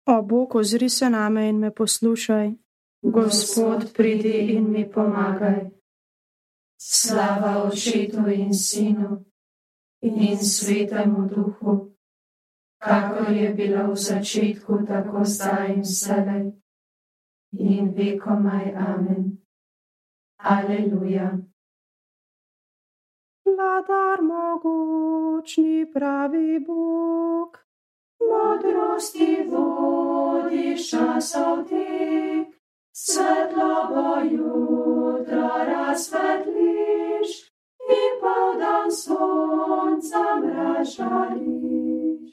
O Bog, ozri se name in me poslušaj. Gospod, pridi in mi pomagaj. Slava Očetu in Sinu in Svetemu Duhu, kakor je bilo v začetku, tako zdaj in vselej in vekomaj. Amen. Aleluja. Vladar mogočni, pravi Bog, Modrosti vodiš časov tek, svetlobo jutra razsvetliš in poldan sonca razžariš.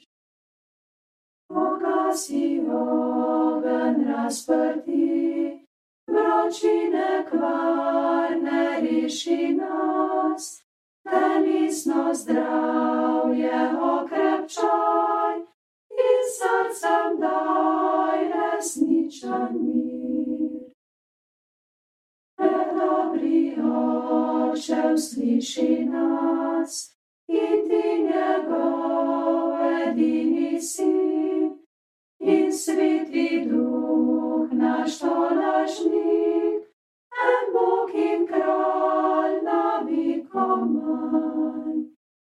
Pogasi ogenj razprti, vročine kvarne reši nas, telesno zdravje okrepčaj in srcem daj resničen mir. Predobri Oče, usliši nas in ti njegov edini Sin in Sveti Duh, naš tolažnik, en Bog in Kralj na vekomaj.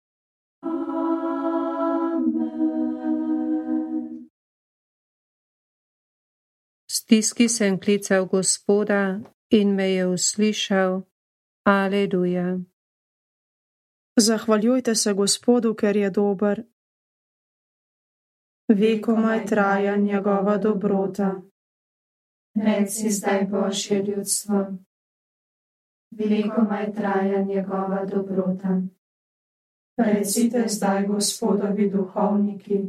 Amen. V stiski sem klical Gospoda in me je uslišal. Aleluja. Zahvaljujte se Gospodu, ker je dober. Vekomaj traja njegova dobrota. Reci zdaj Božje ljudstvo. Vekomaj traja njegova dobrota. Recite zdaj Gospodovi duhovniki.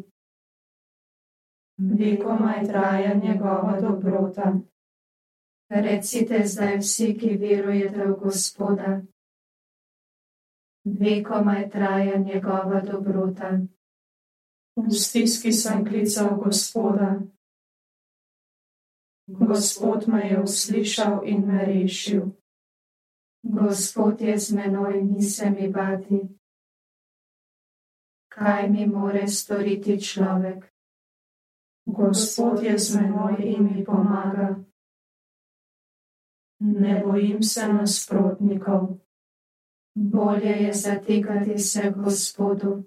Vekomaj traja njegova dobrota. Recite zdaj vsi, ki verujete v Gospoda. Vekomaj traja njegova dobrota. V stiski sem klical Gospoda. Gospod me je uslišal in me rešil. Gospod je z menoj, ni se mi bati. Kaj mi more storiti človek? Gospod je z menoj in mi pomaga. Ne bojim se nasprotnikov. Bolje je zatekati se Gospodu,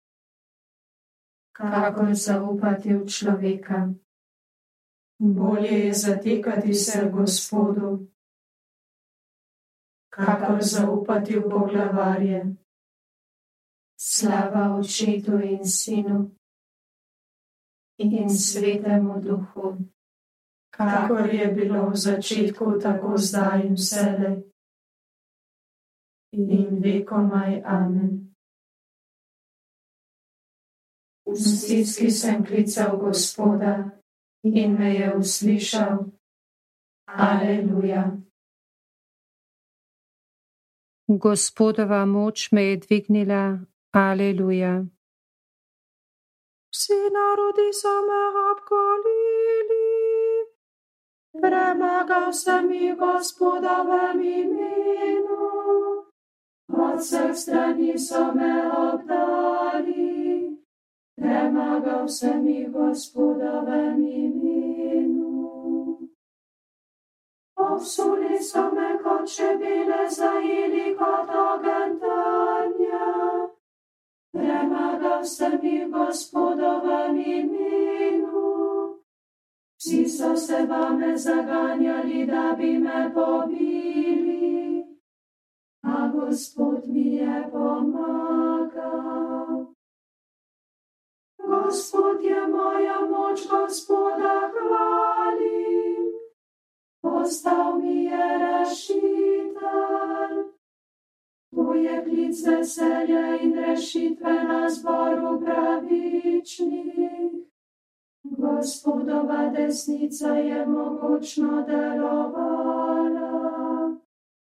kakor zaupati v človeka. Bolje je zatekati se Gospodu, kakor zaupati v poglavarje. Slava Očetu in Sinu in Svetemu Duhu, kakor je bilo v začetku, tako zdaj in vselej in vekomaj. Amen. V stiski sem klical Gospoda in me je uslišal. Aleluja. Gospodova moč me je dvignila. Aleluja. Vsi narodi so me obkolili, premagal sem jih Gospodovem imenu. Od vseh strani so me obdali, premagal sem jih Gospodovem imenu. Obsuli so me kot čebele, zajeli kot ogenj trnja, premagal sem jih Gospodovem imenu. Vsi so se vame zaganjali, da bi me pobili, a Gospod mi je pomagal. Gospod je moja moč, Gospoda hvalim, postal mi je rešitelj. Tu je klic veselja in rešitve na zboru pravičnih. Gospodova desnica je mogočno delovala.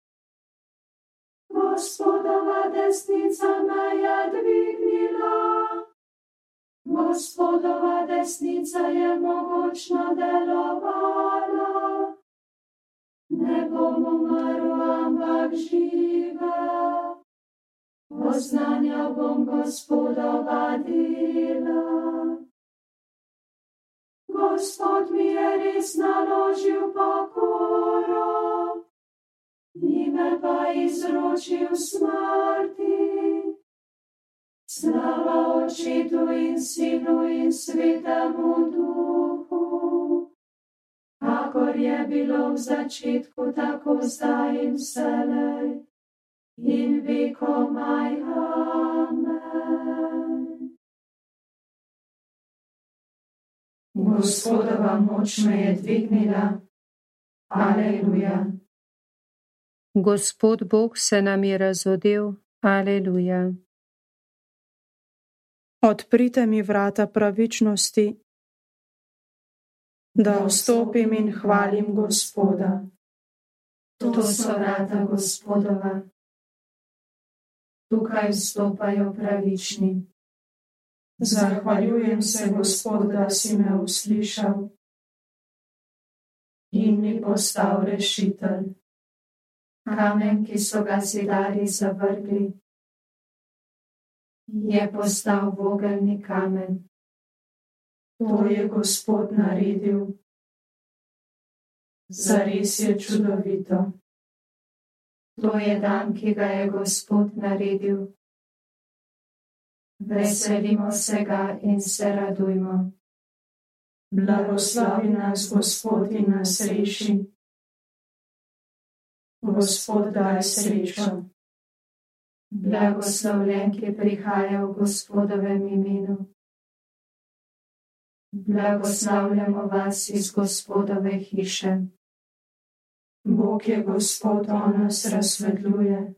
Gospodova desnica me je dvignila. Gospodova desnica je mogočno delovala. Ne bom umrl, ampak živel. Oznanjal bom Gospodova dela. Gospod mi je res naložil pokoro, ni me pa izročil smrti. Slava Očetu in Sinu in Svetemu Duhu, kakor je bilo v začetku, tako zdaj in vselej, in vekomaj. Amen. Gospodova moč me je dvignila. Aleluja. Gospod Bog se nam je razodel. Aleluja. Odprite mi vrata pravičnosti, da vstopim in hvalim Gospoda. To so vrata Gospodova. Tukaj vstopajo pravični. Zahvaljujem se, Gospod, da si me uslišal in mi postal rešitelj. Kamen, ki so ga zidarji zavrgli, je postal vogelni kamen. To je Gospod naredil. Zares je čudovito. To je dan, ki ga je Gospod naredil. Veselimo se ga in se radujmo. Blagoslovi nas Gospod in nas reši. Gospod daj srečo. Blagoslovljen, ki prihaja v Gospodovem imenu. Blagoslavljamo vas iz Gospodove hiše. Bog je Gospod, on nas razsvetljuje.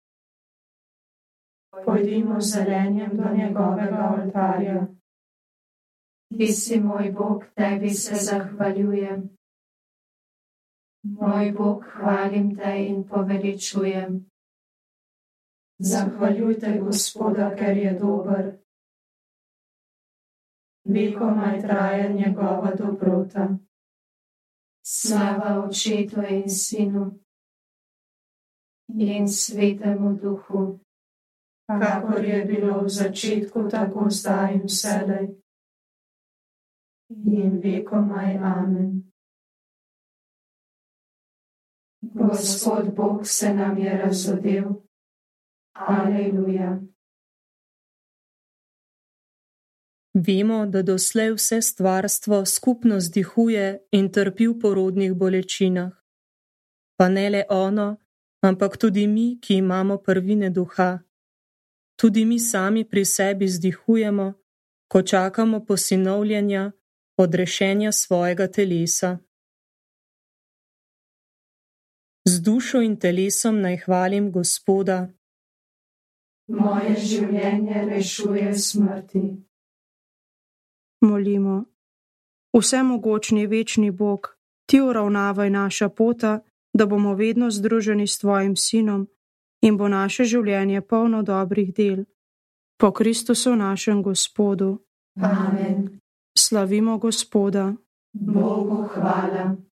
Pojdimo z zelenjem do njegovega oltarja. Ti si moj Bog, tebi se zahvaljujem. Moj Bog, hvalim te in poveličujem. Zahvaljujte Gospoda, ker je dober. Vekomaj traja njegova dobrota. Slava Očetu in Sinu in Svetemu Duhu, kakor je bilo v začetku, tako zdaj in vselej, in vekomaj. Amen. Gospod Bog se nam je razodel. Aleluja. Vemo, da doslej vse stvarstvo skupno zdihuje in trpi v porodnih bolečinah. Pa ne le ono, ampak tudi mi, ki imamo prvine duha. Tudi mi sami pri sebi zdihujemo, ko čakamo posinovljenja, odrešenja svojega telesa. Z dušo in telesom naj hvalim Gospoda. Moje življenje rešuje smrti. Molimo. Vsemogočni večni Bog, ti uravnavaj naša pota, da bomo vedno združeni s tvojim Sinom in bo naše življenje polno dobrih del. Po Kristusu našem Gospodu. Amen. Slavimo Gospoda. Bogu hvala.